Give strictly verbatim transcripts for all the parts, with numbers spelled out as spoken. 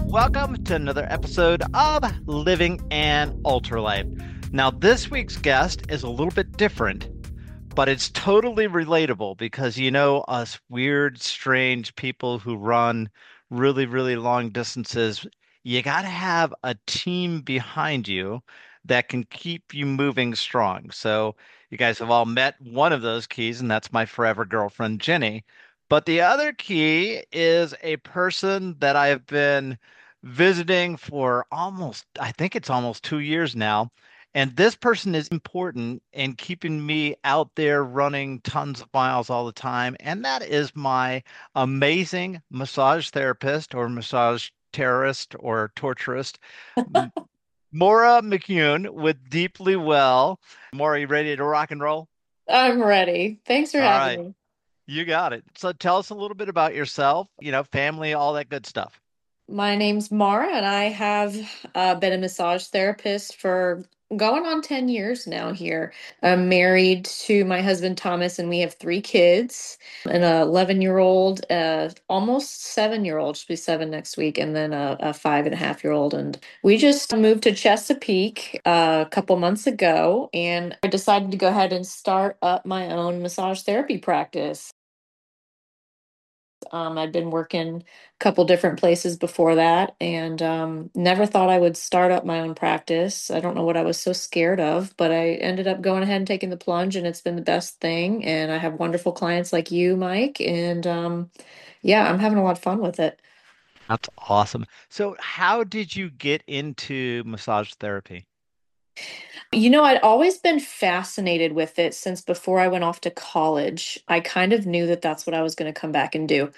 Welcome to another episode of Living an Ultralife. Now, this week's guest is a little bit different, but it's totally relatable because you know us weird, strange people who run really, really long distances. You got to have a team behind you that can keep you moving strong. So, you guys have all met one of those keys, and that's my forever girlfriend, Jenny. But the other key is a person that I have been visiting for almost, I think it's almost two years now. And this person is important in keeping me out there running tons of miles all the time. And that is my amazing massage therapist or massage terrorist or torturist, M- Maura McCune with Deeply Well. Maura, you ready to rock and roll? I'm ready. Thanks for All having right, me. you got it. So tell us a little bit about yourself, you know, family, all that good stuff. My name's Mara, and I have uh, been a massage therapist for going on ten years now here. I'm married to my husband, Thomas, and we have three kids, an eleven year old, uh, almost seven year old, she'll be seven next week, and then a, a five and a half year old. And we just moved to Chesapeake uh, a couple months ago, and I decided to go ahead and start up my own massage therapy practice. Um, I'd been working a couple different places before that and um, never thought I would start up my own practice. I don't know what I was so scared of, but I ended up going ahead and taking the plunge, and it's been the best thing. And I have wonderful clients like you, Mike. And um, yeah, I'm having a lot of fun with it. That's awesome. So how did you get into massage therapy? You know, I'd always been fascinated with it since before I went off to college. I kind of knew that that's what I was going to come back and do.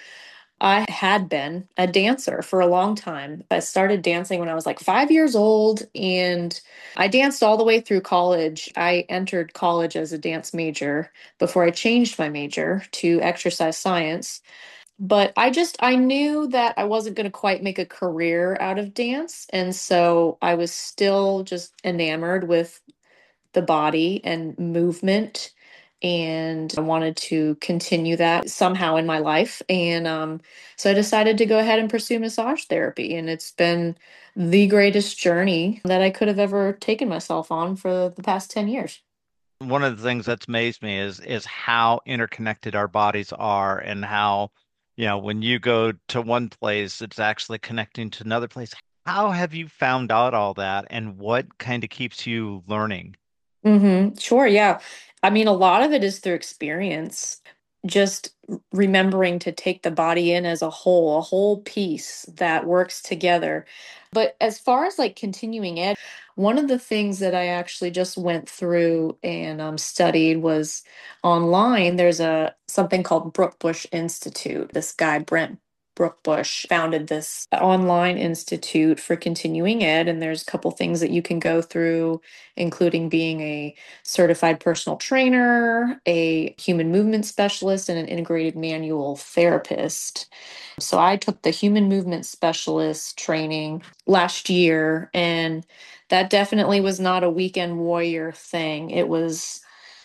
I had been a dancer for a long time. I started dancing when I was like five years old, and I danced all the way through college. I entered college as a dance major before I changed my major to exercise science. But I just, I knew that I wasn't going to quite make a career out of dance. And so I was still just enamored with the body and movement. And I wanted to continue that somehow in my life. And um, so I decided to go ahead and pursue massage therapy. And it's been the greatest journey that I could have ever taken myself on for the past ten years. One of the things that's amazed me is is how interconnected our bodies are and how, you know, when you go to one place, it's actually connecting to another place. How have you found out all that and what kind of keeps you learning? Mm-hmm. Sure, yeah. I mean, a lot of it is through experience. Just r- remembering to take the body in as a whole, a whole piece that works together. But as far as like continuing ed, one of the things that I actually just went through and um, studied was online. There's a something called Brook Bush Institute. This guy, Brent Brookbush, founded this online institute for continuing ed, and there's a couple things that you can go through, including being a certified personal trainer, a human movement specialist, and an integrated manual therapist. So I took the human movement specialist training last year, and that definitely was not a weekend warrior thing. It was,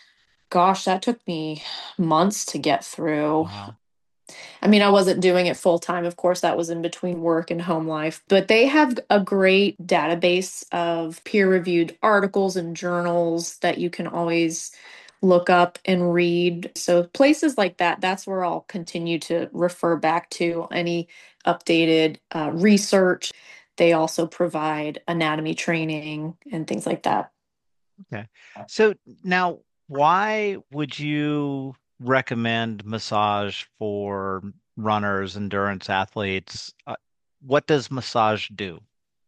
gosh, that took me months to get through. Wow. I mean, I wasn't doing it full time. Of course, that was in between work and home life. But they have a great database of peer reviewed articles and journals that you can always look up and read. So, places like that, that's where I'll continue to refer back to any updated uh, research. They also provide anatomy training and things like that. Okay. So now, why would you recommend massage for runners, endurance athletes? Uh, what does massage do?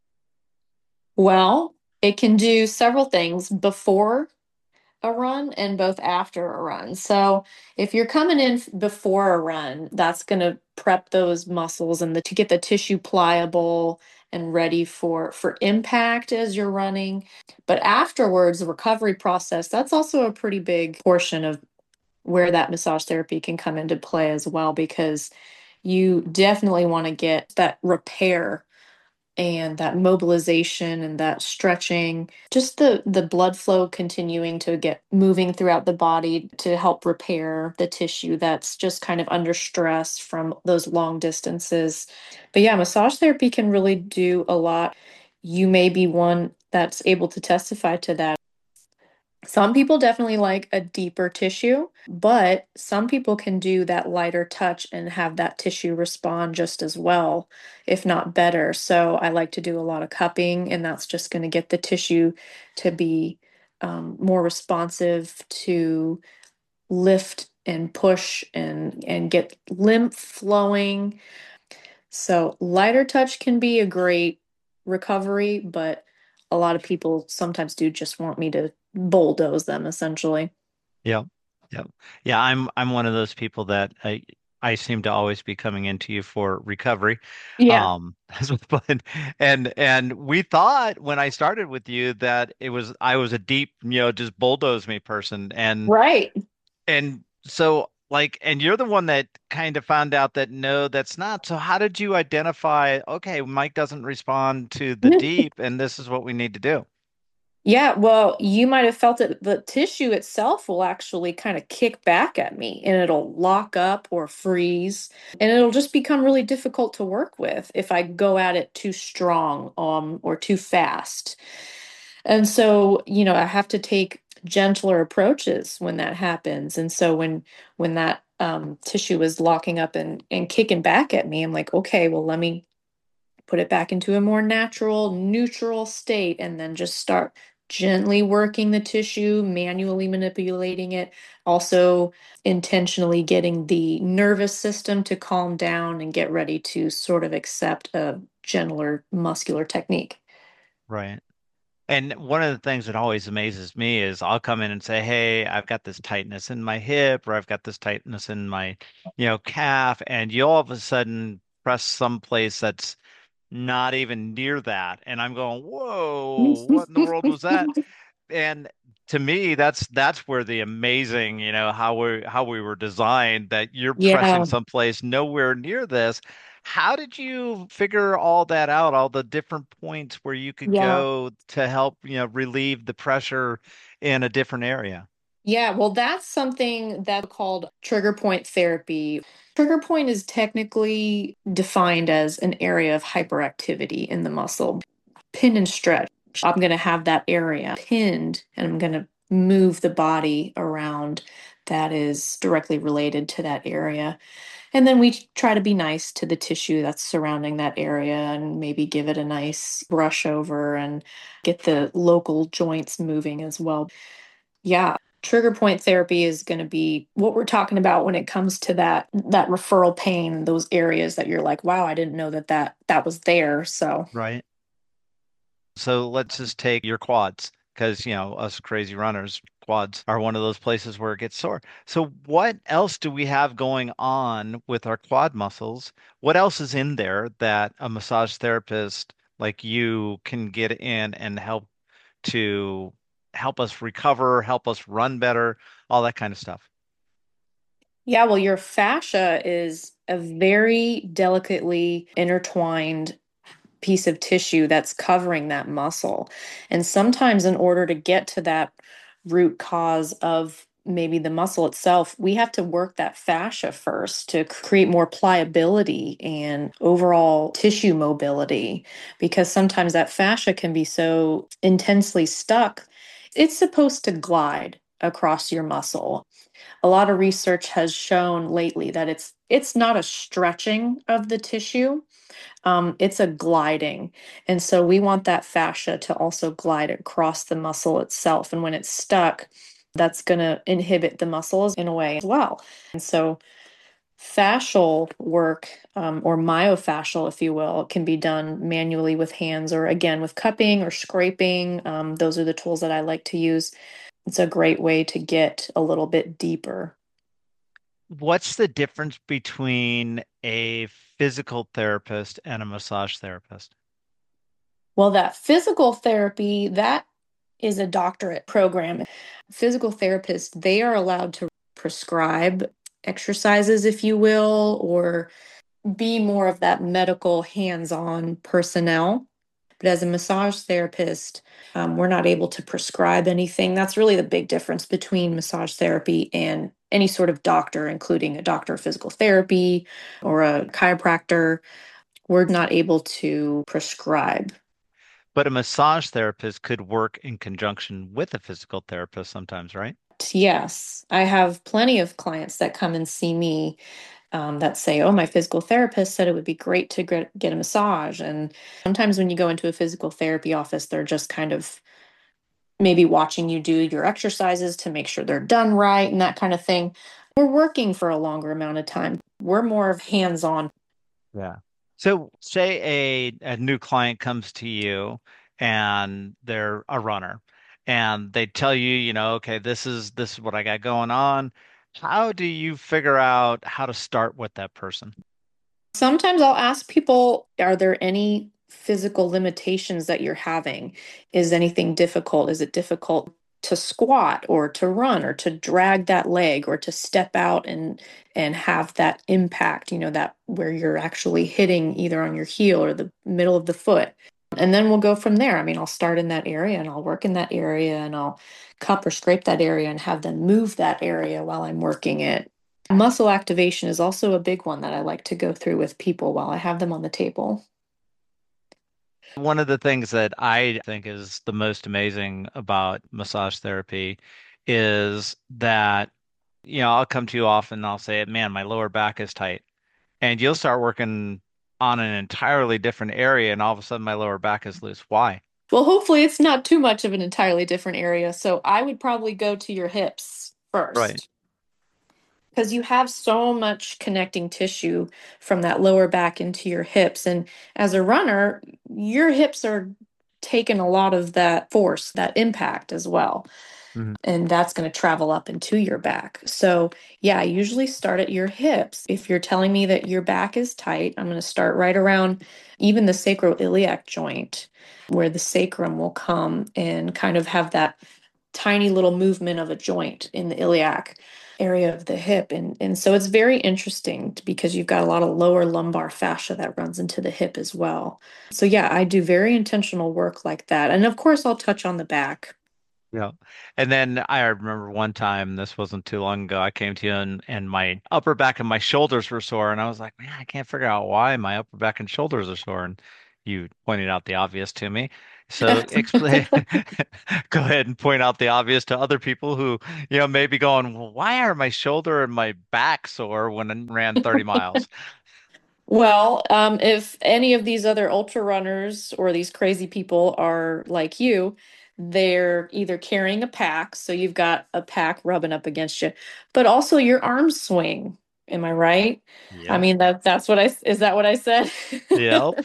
Well, it can do several things before a run and both after a run. So if you're coming in f- before a run, that's going to prep those muscles and the, to get the tissue pliable and ready for for impact as you're running. But afterwards, the recovery process, that's also a pretty big portion of where that massage therapy can come into play as well, because you definitely want to get that repair and that mobilization and that stretching, just the the blood flow continuing to get moving throughout the body to help repair the tissue that's just kind of under stress from those long distances. But yeah, massage therapy can really do a lot. You may be one that's able to testify to that. Some people definitely like a deeper tissue, but some people can do that lighter touch and have that tissue respond just as well, if not better. So I like to do a lot of cupping, and that's just going to get the tissue to be um, more responsive to lift and push and and get lymph flowing. So lighter touch can be a great recovery, but a lot of people sometimes do just want me to bulldoze them essentially. Yeah. Yeah. Yeah, I'm I'm one of those people that I I seem to always be coming into you for recovery. Yeah, Um but and and we thought when I started with you that it was I was a deep, you know, just bulldoze me person and right. and so like and you're the one that kind of found out that no, that's not. So how did you identify, okay, Mike doesn't respond to the deep and this is what we need to do? Yeah, well, you might have felt it. The tissue itself will actually kind of kick back at me and it'll lock up or freeze, and it'll just become really difficult to work with if I go at it too strong um, or too fast. And so, you know, I have to take gentler approaches when that happens. And so when when that um, tissue is locking up and and kicking back at me, I'm like, okay, well, let me put it back into a more natural, neutral state, and then just start gently working the tissue, manually manipulating it, also intentionally getting the nervous system to calm down and get ready to sort of accept a gentler muscular technique. Right. And one of the things that always amazes me is I'll come in and say, "Hey, I've got this tightness in my hip, or I've got this tightness in my, you know, calf," and you all of a sudden press someplace that's not even near that, and I'm going, "Whoa, what in the world was that?" And to me, that's that's where the amazing, you know, how we how we were designed, that you're pressing Yeah, someplace nowhere near this. How did you figure all that out, all the different points where you could yeah. go to help, you know, relieve the pressure in a different area? Yeah, well, that's something that's called trigger point therapy. Trigger point is technically defined as an area of hyperactivity in the muscle. Pin and stretch. I'm going to have that area pinned and I'm going to move the body around that is directly related to that area. And then we try to be nice to the tissue that's surrounding that area and maybe give it a nice brush over and get the local joints moving as well. Yeah, trigger point therapy is going to be what we're talking about when it comes to that that referral pain, those areas that you're like, wow, I didn't know that that that was there. So, Right. So let's just take your quads, because, you know, us crazy runners, quads are one of those places where it gets sore. So what else do we have going on with our quad muscles? What else is in there that a massage therapist like you can get in and help to help us recover, help us run better, all that kind of stuff? yeah, well, your fascia is a very delicately intertwined piece of tissue that's covering that muscle. And sometimes, in order to get to that root cause of maybe the muscle itself, we have to work that fascia first to create more pliability and overall tissue mobility. Because sometimes that fascia can be so intensely stuck, it's supposed to glide across your muscle. A lot of research has shown lately that it's it's not a stretching of the tissue, um, it's a gliding. And so we want that fascia to also glide across the muscle itself. And when it's stuck, that's going to inhibit the muscles in a way as well. And so fascial work, um, or myofascial, if you will, can be done manually with hands or again with cupping or scraping. Um, those are the tools that I like to use. It's a great way to get a little bit deeper. What's the difference between a physical therapist and a massage therapist? Well, that physical therapy, that is a doctorate program. Physical therapists, they are allowed to prescribe exercises, if you will, or be more of that medical hands-on personnel. But as a massage therapist, um, we're not able to prescribe anything. That's really the big difference between massage therapy and any sort of doctor, including a doctor of physical therapy or a chiropractor. We're not able to prescribe. But a massage therapist could work in conjunction with a physical therapist sometimes, right? Yes, I have plenty of clients that come and see me um, that say, "Oh, my physical therapist said it would be great to get, get a massage." And sometimes when you go into a physical therapy office, they're just kind of maybe watching you do your exercises to make sure they're done right and that kind of thing. We're working for a longer amount of time. We're more of hands-on. Yeah. So say a, a new client comes to you and they're a runner and they tell you, you know, okay, this is this is what I got going on. How do you figure out how to start with that person? Sometimes I'll ask people, are there any physical limitations that you're having? Is anything difficult? Is it difficult to squat or to run or to drag that leg or to step out and and have that impact, you know, that where you're actually hitting either on your heel or the middle of the foot? And then we'll go from there. I mean, I'll start in that area and I'll work in that area and I'll cup or scrape that area and have them move that area while I'm working it. Muscle activation is also a big one that I like to go through with people while I have them on the table. One of the things that I think is the most amazing about massage therapy is that, you know, I'll come to you often and I'll say, man, my lower back is tight. And you'll start working on an entirely different area, and all of a sudden my lower back is loose. Why? Well, hopefully it's not too much of an entirely different area. So I would probably go to your hips Right. first because you have so much connecting tissue from that lower back into your hips. And as a runner, your hips are taking a lot of that force, that impact as well. Mhm. And that's going to travel up into your back. So, yeah, I usually start at your hips. If you're telling me that your back is tight, I'm going to start right around even the sacroiliac joint, where the sacrum will come and kind of have that tiny little movement of a joint in the iliac area of the hip. And, and so it's very interesting because you've got a lot of lower lumbar fascia that runs into the hip as well. So, yeah, I do very intentional work like that. And of course, I'll touch on the back. Yeah. And then I remember one time, this wasn't too long ago, I came to you and, and my upper back and my shoulders were sore. And I was like, man, I can't figure out why my upper back and shoulders are sore. And you pointed out the obvious to me. So explain, go ahead and point out the obvious to other people who, you know, may be going, well, why are my shoulder and my back sore when I ran thirty miles? Well, um, if any of these other ultra runners or these crazy people are like you, they're either carrying a pack, so you've got a pack rubbing up against you, but also your arms swing. Am I right? I Yep. mean, that that's what I is that what I said? Yep.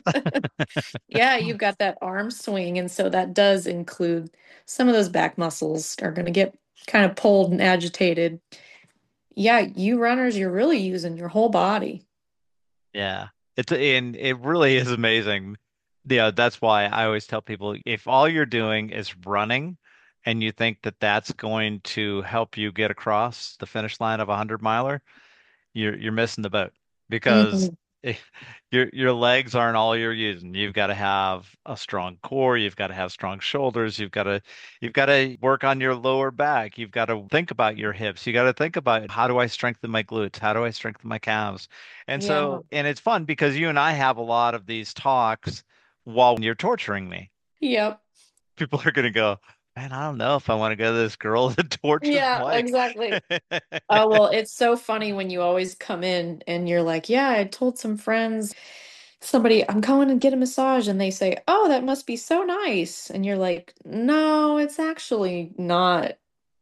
Yeah, you've got that arm swing, and so that does include some of those back muscles are going to get kind of pulled and agitated. Yeah, you runners, you're really using your whole body. Yeah. It's and it really is amazing. Yeah, that's why I always tell people if all you're doing is running and you think that that's going to help you get across the finish line of a hundred miler, you're you're missing the boat because Mhm. eh, your your legs aren't all you're using. You've got to have a strong core, you've got to have strong shoulders, you've got to you've got to work on your lower back, you've got to think about your hips, you got to think about how do I strengthen my glutes, how do I strengthen my calves. And Yeah. so, and it's fun because you and I have a lot of these talks while you're torturing me. Yep. People are going to go, man, I don't know if I want to go to this girl that tortures Yeah, Mike. exactly. Oh, well, it's so funny when you always come in and you're like, yeah, I told some friends, somebody, I'm going to get a massage, and they say, oh, that must be so nice. And you're like, no, it's actually not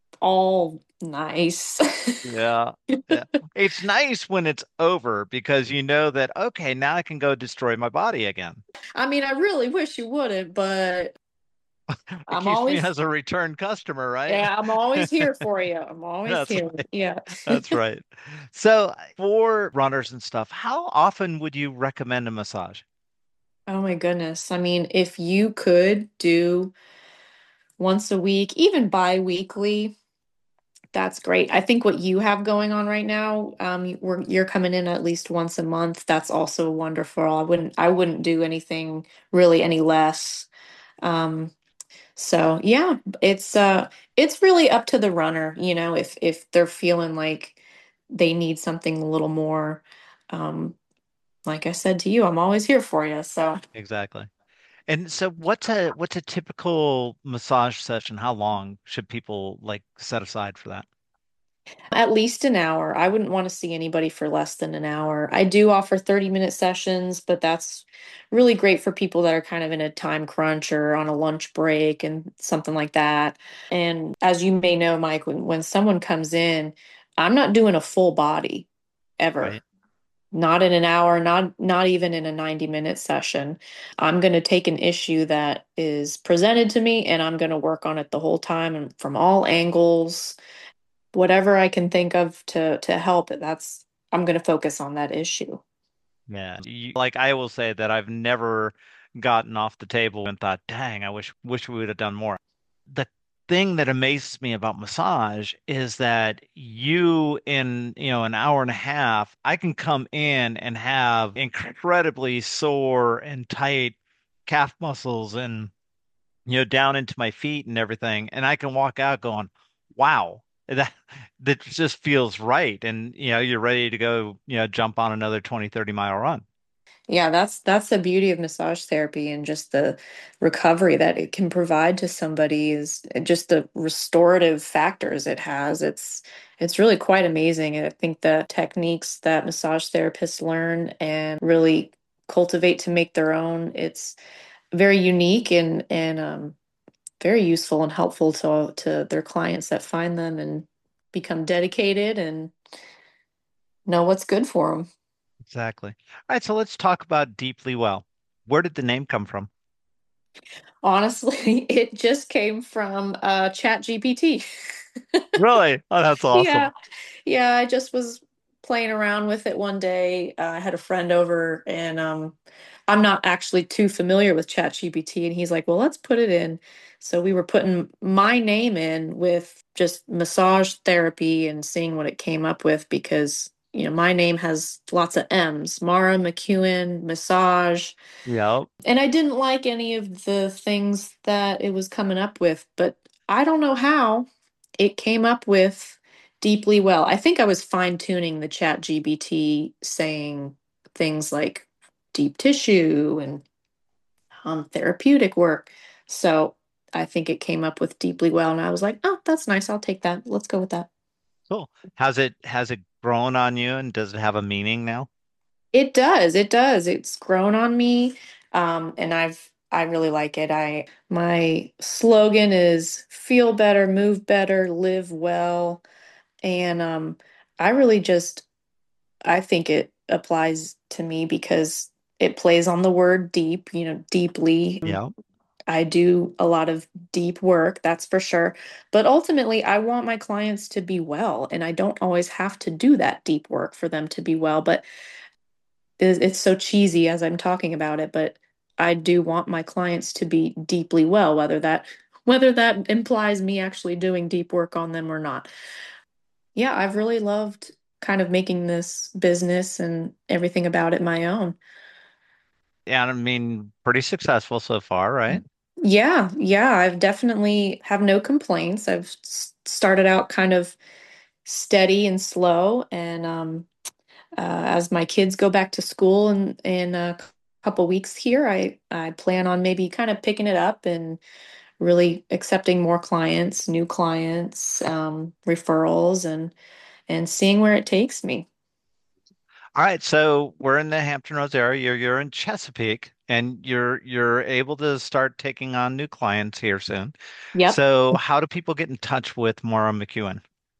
all nice. Yeah. Yeah. It's nice when it's over because you know that, okay, now I can go destroy my body again. I mean, I really wish you wouldn't, but It I'm keeps me always, as a return customer, right? yeah, I'm always here for you. I'm always That's here. right. Yeah. That's right. So for runners and stuff, how often would you recommend a massage? Oh my goodness. I mean, if you could do once a week, even bi-weekly, That's great. I think what you have going on right now, um, you- we're, you're coming in at least once a month. That's also wonderful. I wouldn't, I wouldn't do anything really any less. Um, so yeah, it's uh, it's really up to the runner, you know, if if they're feeling like they need something a little more. Um, like I said to you, I'm always here for you. So. Exactly. And so what's a what's a typical massage session? How long should people like set aside for that? At least an hour. I wouldn't want to see anybody for less than an hour. I do offer thirty minute sessions, but that's really great for people that are kind of in a time crunch or on a lunch break and something like that. And as you may know, Mike, when, when someone comes in, I'm not doing a full body ever. Right? Not in an hour, not not even in a ninety minute session. I'm going to take an issue that is presented to me and I'm going to work on it the whole time and from all angles, whatever I can think of to to help, that's I'm going to focus on that issue. Yeah. You, like I will say that I've never gotten off the table and thought, dang, I wish wish we would have done more. The thing that amazes me about massage is that you in, you know, an hour and a half, I can come in and have incredibly sore and tight calf muscles and, you know, down into my feet and everything, and I can walk out going, wow, that that just feels right. And, you know, you're ready to go, you know, jump on another twenty, thirty mile run. Yeah, that's that's the beauty of massage therapy and just the recovery that it can provide to somebody is just the restorative factors it has. It's it's really quite amazing. And I think the techniques that massage therapists learn and really cultivate to make their own, it's very unique and and um, very useful and helpful to to their clients that find them and become dedicated and know what's good for them. Exactly. All right, so let's talk about Deeply Well. Where did the name come from? Honestly, it just came from uh, Chat G P T. Really? Oh, that's Yeah, awesome. yeah, I just was playing around with it one day. Uh, I had a friend over, and um, I'm not actually too familiar with ChatGPT, and he's like, "Well, let's put it in." So we were putting my name in with just massage therapy and seeing what it came up with because, you know, my name has lots of M's, Mara McEwen, massage. Yep. And I didn't like any of the things that it was coming up with, but I don't know how it came up with deeply well. I think I was fine tuning the chat G B T saying things like deep tissue and um, therapeutic work. So I think it came up with deeply well. And I was like, oh, that's nice. I'll take that. Let's go with that. Cool. Has it has it grown on you and does it have a meaning now? It does. It does. It's grown on me. Um, and I've I really like it. I my slogan is feel better, move better, live well. And um, I really just I think it applies to me because it plays on the word deep, you know, deeply. Yeah. I do a lot of deep work, that's for sure. But ultimately, I want my clients to be well, and I don't always have to do that deep work for them to be well. But it's it's so cheesy as I'm talking about it, but I do want my clients to be deeply well, whether that whether that implies me actually doing deep work on them or not. Yeah, I've really loved kind of making this business and everything about it my own. Yeah, I mean, pretty successful so far, right? Yeah, yeah, I've definitely have no complaints. I've s- started out kind of steady and slow, and um, uh, as my kids go back to school in in a c- couple weeks here, I I plan on maybe kind of picking it up and really accepting more clients, new clients, um, referrals, and and seeing where it takes me. All right, so we're in the Hampton Roads area. You're you're in Chesapeake, and you're you're able to start taking on new clients here soon. Yep. So how do people get in touch with Maura McEwen?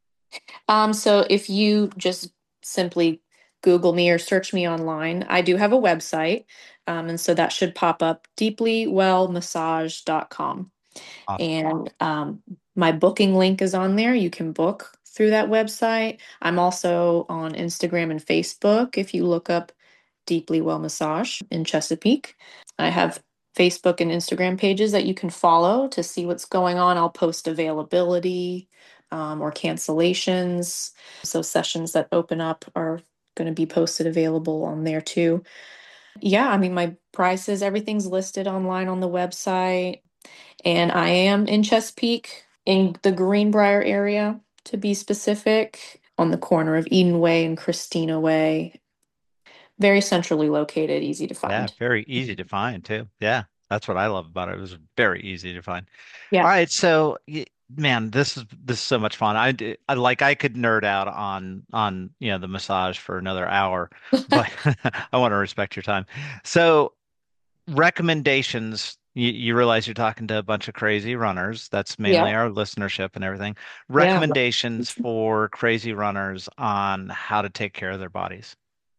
Um, so if you just simply Google me or search me online, I do have a website. Um, and so that should pop up deeply well massage dot com. Awesome. And um, my booking link is on there. You can book through that website. I'm also on Instagram and Facebook if you look up Deeply Well Massage in Chesapeake. I have Facebook and Instagram pages that you can follow to see what's going on. I'll post availability. um, or cancellations. So sessions that open up are going to be posted available on there too. Yeah, I mean, my prices, everything's listed online on the website. And I am in Chesapeake, in the Greenbrier area, to be specific, on the corner of Eden Way and Christina Way. Very centrally located, easy to Yeah, find. very easy to find too. Yeah, that's what I love about it. It was very easy to find. All Yeah. right, so y- man, this is this is so much fun. I, d- I like I could nerd out on on you know the massage for another hour, but I want to respect your time. So recommendations. You, you realize you're talking to a bunch of crazy runners. That's mainly Yeah. our listenership and everything. Yeah. Recommendations for crazy runners on how to take care of their bodies.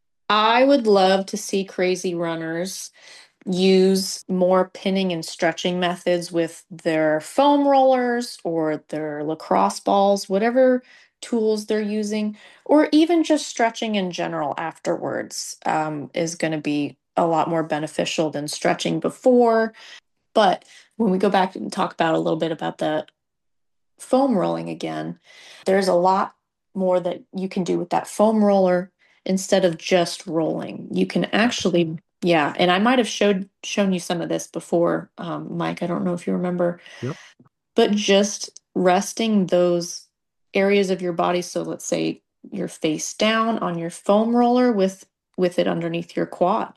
I would love to see crazy runners use more pinning and stretching methods with their foam rollers or their lacrosse balls, whatever tools they're using, or even just stretching in general afterwards um, is going to be a lot more beneficial than stretching before. But when we go back and talk about a little bit about the foam rolling again, there's a lot more that you can do with that foam roller instead of just rolling. You can Yes. actually, yeah, and I might have showed shown you some of this before, um, Mike. I don't know if you remember, Yep. but just resting those areas of your body. So let's say you're face down on your foam roller with with it underneath your quad.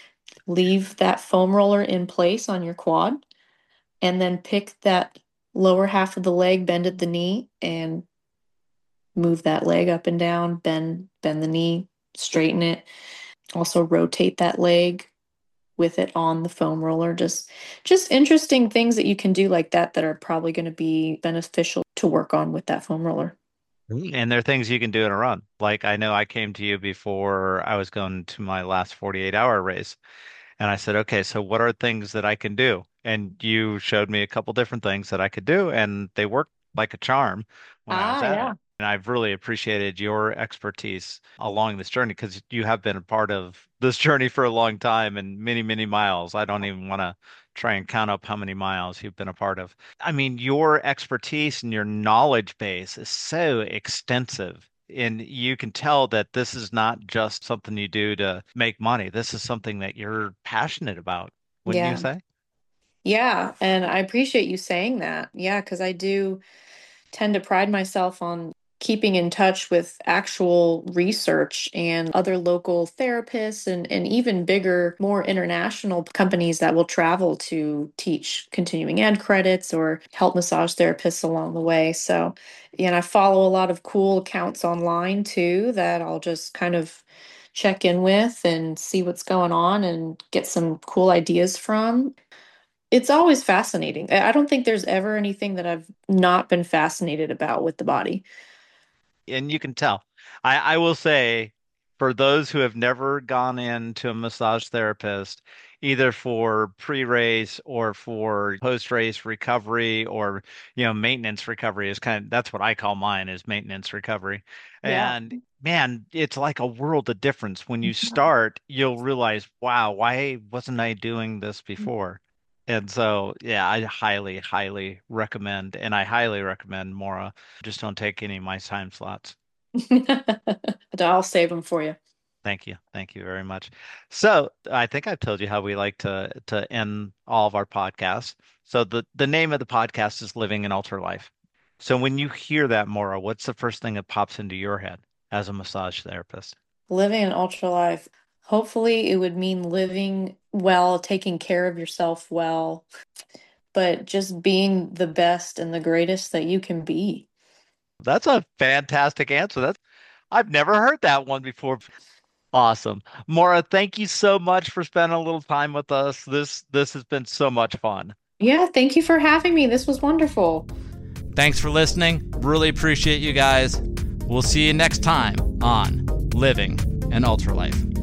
Leave that foam roller in place on your quad and then pick that lower half of the leg, bend at the knee, and move that leg up and down, bend bend the knee, straighten it. Also rotate that leg with it on the foam roller. Just just interesting things that you can do like that that are probably going to be beneficial to work on with that foam roller. And there are things you can do in a run. Like I know I came to you before I was going to my last forty-eight hour race. And I said, okay, so what are things that I can do? And you showed me a couple different things that I could do, and they worked like a charm when I was Ah, at it. yeah. And I've really appreciated your expertise along this journey because you have been a part of this journey for a long time and many, many miles. I don't even want to try and count up how many miles you've been a part of. I mean, your expertise and your knowledge base is so extensive. And you can tell that this is not just something you do to make money. This is something that you're passionate about, wouldn't you Yeah. say? Yeah, and I appreciate you saying that. Yeah, because I do tend to pride myself on keeping in touch with actual research and other local therapists and, and even bigger, more international companies that will travel to teach continuing ed credits or help massage therapists along the way. So, and I follow a lot of cool accounts online too that I'll just kind of check in with and see what's going on and get some cool ideas from. It's always fascinating. I I don't think there's ever anything that I've not been fascinated about with the body. And you can tell. I, I will say, for those who have never gone into a massage therapist, either for pre-race or for post-race recovery or, you know, maintenance recovery is kind of, that's what I call mine is maintenance recovery. Yeah. And man, it's like a world of difference. When you start, you'll realize, wow, why wasn't I doing this before? And so, yeah, I highly, highly recommend, and I highly recommend Mora. Just don't take any of my time slots. I'll save them for you. Thank you. Thank you very much. So I think I've told you how we like to to end all of our podcasts. So the the name of the podcast is Living an Ultra Life. So when you hear that, Mora, what's the first thing that pops into your head as a massage therapist? Living an ultra life. Hopefully, it would mean living well, taking care of yourself well, but just being the best and the greatest that you can be. That's a fantastic answer. That's I've never heard that one before. Awesome. Mora, thank you so much for spending a little time with us. This this has been so much fun. Yeah, thank you for having me. This was wonderful. Thanks for listening. Really appreciate you guys. We'll see you next time on Living an Ultra Life.